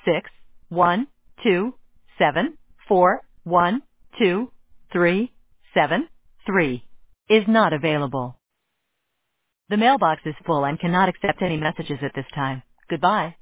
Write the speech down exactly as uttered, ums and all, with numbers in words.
six one two seven four one two three seven three is not available. The mailbox is full and cannot accept any messages at this time. Goodbye.